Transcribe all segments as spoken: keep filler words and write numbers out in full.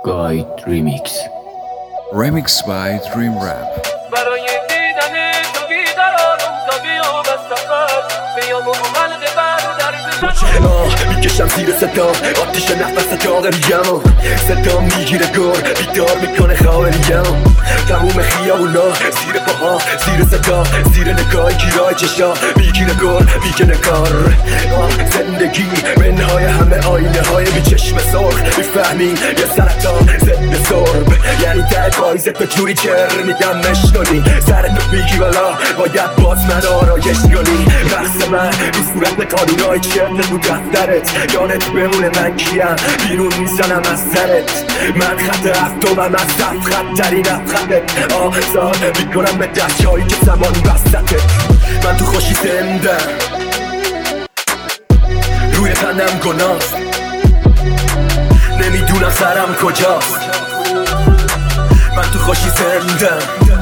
Guide Remix Remix by Dream Rap. برای دیدن تو بیدارم تا بیام از سفر بیام و قلب بر میکشم زیر صدا آتیش نفس جاغریم صدا میگیره گر بیدار میکنه خاوریم تموم خیابونا زیر پاها زیر صدا زیر نگاه گیرای چشا میگیره گر میکنه کار زندگی منهای همه آینه های بی چشم سرخ میفهمی یه سرطان زنده سرب یعنی در پایزه به جوری چر میگم مشکنی سرتو میگی بالا باید باز من آرایش کنی بحث من بی صورت قانونای چرت تو دفترت یادت بمونه من کیم بیرون میزنم از سرت من خط هفتمم از صف خطترین افخطت آزاد میکنم به دست جایی که زمان وسطت من تو خوشی زندم روی تنم گناست نمیدونم سرم کجاست من تو خوشی زندم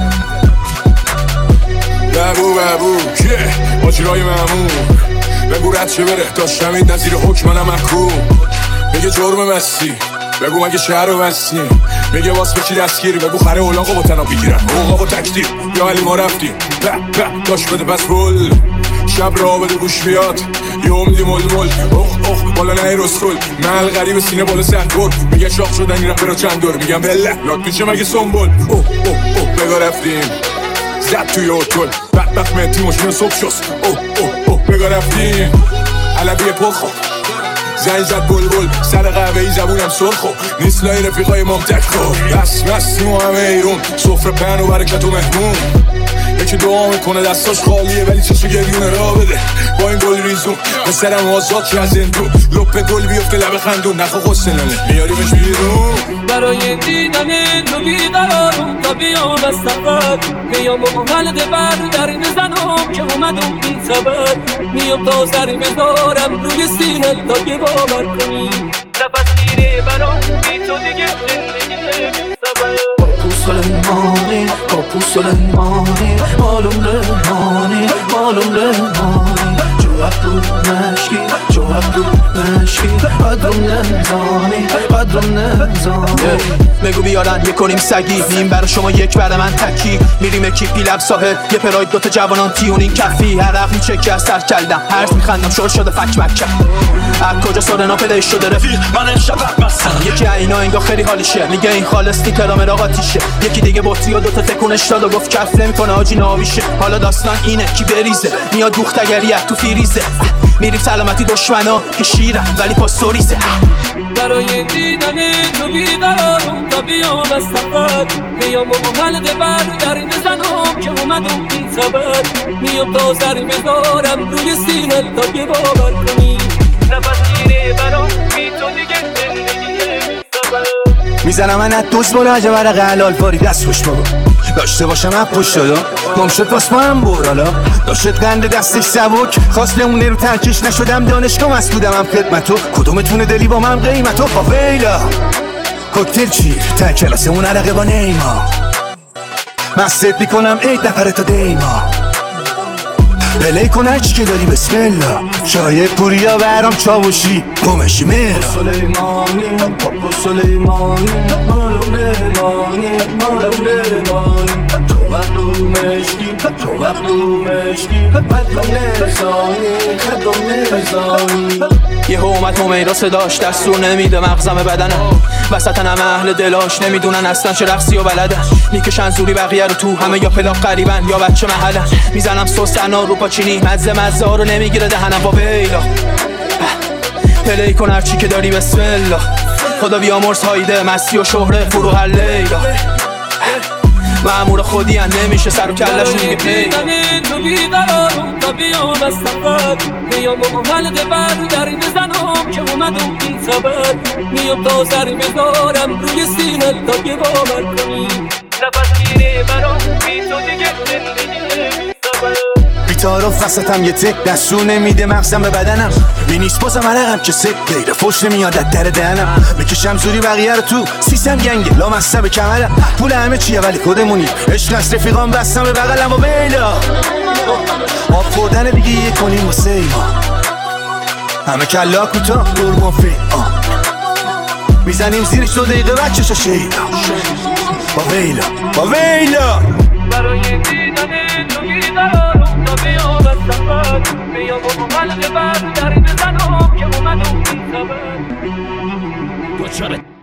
بابو بابو که ماجرای مامون بگو رد چه بره داشتم این نظیر حکمنم محکوم میگه جرم مستی بگو مگه شهر رو بستی میگه واس بچی دستگیری بگو خره اولاقا با تناب بگیرن اوقا با تکتیر یا علی ما رفتیم به به داشت بده پس بول شب را بده گوش بیاد یه امدی مل مل اخ اخ بالا نه رسول مل غریب سینه بالا سنگور میگه شاق شدن این رفت را چند دور میگم بله لات میشه مگه سنبول اوه اوه اوه بگا رفتیم زد توی اوتول بدبخت مهتی مشکل صبح شست اوه اوه اوه بگا رفتیم علبی پخو زنگ زد بل بل سر قهوه‌ای زبونم سرخو نیست لای رفیقای مام تک خور بس بستیم و همه ایرون صفر پن و برکت و مهمون یکی دعا میکنه دستاش خالیه ولی چشو گریونه را بده با این گل ریزون پسرم آزاد چه از این تو لپه گل بیفته لب خندون نخو خسننه میاریمش بیرون برای دیدن تو بیدارم تا بیام از سفر بیام و قلب بر در بزنم که اومدم این سبب میام تا سری بذارم روی سینه تا که باور کنی نفس گیره برام بی تو دیگه زندگی سبب سلیمانی کاپو سلیمانی مالوم لمانی مالوم لمانی جواب رو مشکی جواب رو مشکی قدرم نمزانی قدرم نمزانی بگو بیارن یه کنیم سگی نیم برا شما یک برا من تکی میریم اکیپی لب ساحل یه پراید دوتا جوانان تیونین کفی عرق میچکی از سر کلدم هرز میخندم شور شده فک مکم از کجا سورنا پلیش شده رفیق من امشب بستم یکی اینا انگاه خیلی حالیشه میگه این خالص نیکرا مراقاتیشه یکی دیگه بطری و دوتا تکونش داد و گفت کف نمیکنه آجی ناویشه حالا داستان اینه کی بریزه میاد دوختگریت تو فیریزه میریم سلامتی دشمنا که شیرم ولی پاستوریزه برای دیدن تو بیدارم تا بیام از سفر میام و قلب بر در بزنم که اومدم این سبب میام تا سری بذارم روی سینه تا که باور کنی نفس گیره برام بی تو دیگه زندگی سبب میزنم من از دوز بالا عجب ورق حلال فاری دست پشت بابا داشته باشم اپ پشت دادا گم شد پاس ما هم برالا داشت قند دستش سبک خواست بمونه رو ترکش نشدم دانشگاه مسدودم هم خدمتو کدومتونه دلی با من قیمتو پاویلا کوکتل چیر تا کلاسه اون عرقه با نیما مستت میکنم عید نفره تا دیما پلی کن هرچی که داری بسم الله شایه پوریا برام چاوشی گمشی میرا سلیمانی پاپو سلیمانی مالوم لیمانی مالوم لیمانی تو وقتو مشکی تو وقتو مشکی قدم نرسانی قدم نرسانی یه اومد همیرا صداش دستور نمیده مغزم بدنم وسطن همه اهل دلاش نمیدونن اصلا چه رقصی و بلدن میکشن زوری بقیه رو تو همه یا پلاک قریبن یا بچه محلن میزنم سس انار رو پاچینی مزه مزه ها رو نمیگیره دهنم با بیلا پلی کن هرچی که داری بسم الله خدا بیامرز هایده مستی و شهره فرو هر لیلا مأمور خودی هم نمیشه سر و کلش میگه پی تو بیدارم تا بیام از سفر میام و قلب بر در بزنم که اومدم این سبب میام تا سری بذارم روی سینه تا که باور کنی نفس گیره برام بی تو دیگه زندگی سبب بیتارف وسطم یه تک دستور نمیده مغزم به بدنم بی نیست بازم عرقم که سک غیر فوش نمیاد از در دهنم بکشم زوری بقیه رو تو سیسم گنگه لا مسته به کمرم پول همه چیه ولی خودمونی عشق از رفیقام بستم به بغلم و بیلا آب خوردن دیگه یه کنیم واسه ما همه کلا کوتا قربان فی میزنیم زیرش دو دقیقه بچشا شیدا با ویلا با ویلا برای دیدن تو بیدارم تا بیام از سفر بیام و قلب بر در بزنم که اومدم بی خبر